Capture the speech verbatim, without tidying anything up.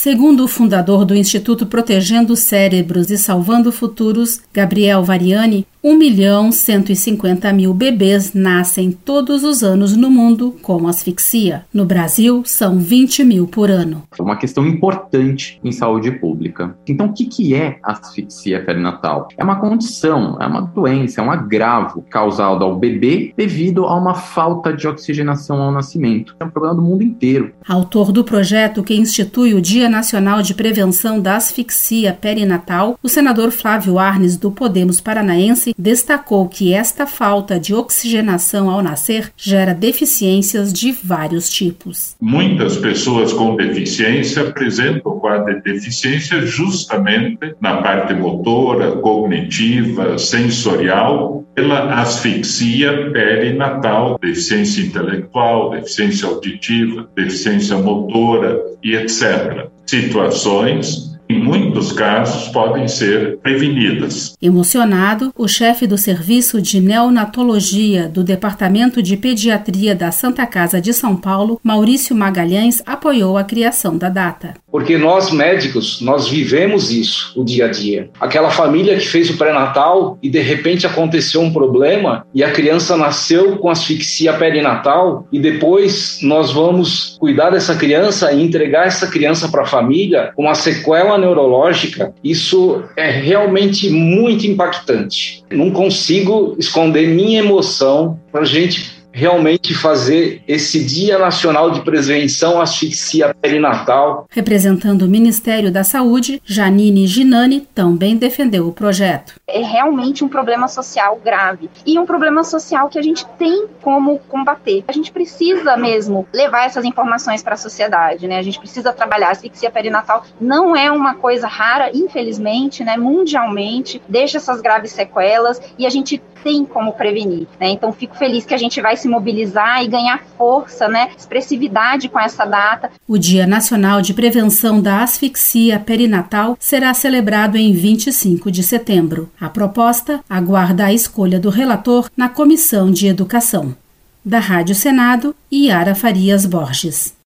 Segundo o fundador do Instituto Protegendo Cérebros e Salvando Futuros, Gabriel Variani, um milhão cento e cinquenta mil bebês nascem todos os anos no mundo com asfixia. No Brasil, são vinte mil por ano. É uma questão importante em saúde pública. Então, o que, que é asfixia perinatal? É uma condição, é uma doença, é um agravo causado ao bebê devido a uma falta de oxigenação ao nascimento. É um problema do mundo inteiro. Autor do projeto que institui o Dia Nacional de Prevenção da Asfixia Perinatal, o senador Flávio Arnes, do Podemos Paranaense, destacou que esta falta de oxigenação ao nascer gera deficiências de vários tipos. Muitas pessoas com deficiência apresentam o quadro de deficiência justamente na parte motora, cognitiva, sensorial, pela asfixia perinatal, deficiência intelectual, deficiência auditiva, deficiência motora e etcétera. Situações, em muitos casos, podem ser prevenidas. Emocionado, o chefe do Serviço de Neonatologia do Departamento de Pediatria da Santa Casa de São Paulo, Maurício Magalhães, apoiou a criação da data. Porque nós médicos, nós vivemos isso, o dia a dia. Aquela família que fez o pré-natal e de repente aconteceu um problema e a criança nasceu com asfixia perinatal e depois nós vamos cuidar dessa criança e entregar essa criança para a família com uma sequela neurológica, isso é realmente muito impactante. Não consigo esconder minha emoção para a gente realmente fazer esse Dia Nacional de Prevenção à Asfixia Perinatal. Representando o Ministério da Saúde, Janine Ginani também defendeu o projeto. É realmente um problema social grave e um problema social que a gente tem como combater. A gente precisa mesmo levar essas informações para a sociedade, né? A gente precisa trabalhar. A asfixia perinatal não é uma coisa rara, infelizmente, né? Mundialmente, deixa essas graves sequelas e a gente tem como prevenir, né? Então, fico feliz que a gente vai se mobilizar e ganhar força, né? Expressividade com essa data. O Dia Nacional de Prevenção da Asfixia Perinatal será celebrado em vinte e cinco de setembro. A proposta aguarda a escolha do relator na Comissão de Educação. Da Rádio Senado, Yara Farias Borges.